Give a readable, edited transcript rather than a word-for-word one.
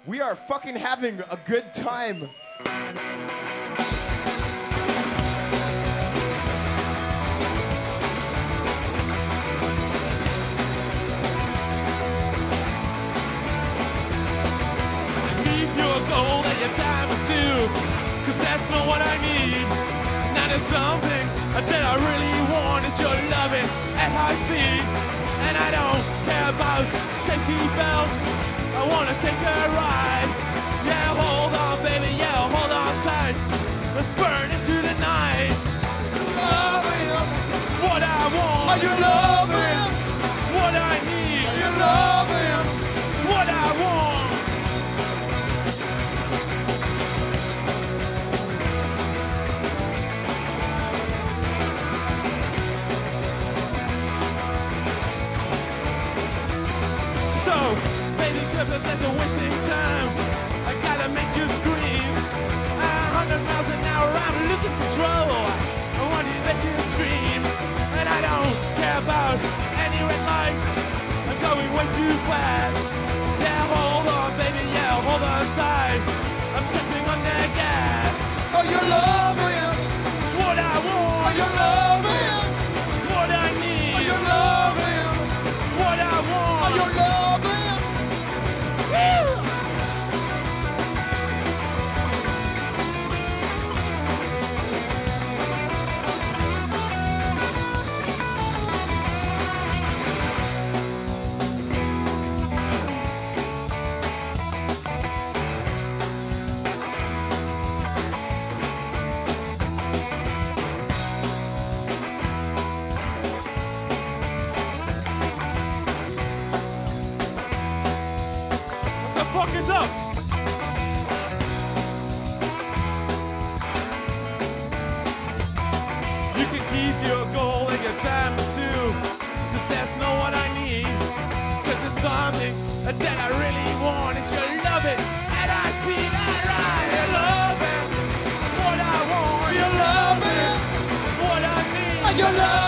We are fucking having a good time. Leave your gold and your diamonds too, 'cause that's not what I need. Now there's something that I really want, is your loving at high speed. And I don't care about safety belts, I wanna take a ride. Yeah, hold on baby, yeah, hold on tight. Let's burn into the night. Loving, it's what I want. Are you loving? It's what I need. Are you loving? It's what I want. So, baby, cause there's a wasting time, I gotta make you scream. 100 miles an hour, I'm losing control. I want you that you scream. And I don't care about any red lights, I'm going way too fast. Yeah, hold on, baby, yeah, hold on tight. I'm stepping on that gas. Are you loving? It's what I want. Are you loving? It's what I need. Are you loving? It's what I want. Are you loving? Woo! The fuck is up? You can keep your gold and your diamonds too, 'cause that's not what I need. 'Cause it's something that I really want, it's your loving at high speed. Alright, your loving, it's what I want. Your loving, it's what I need. Are you loving?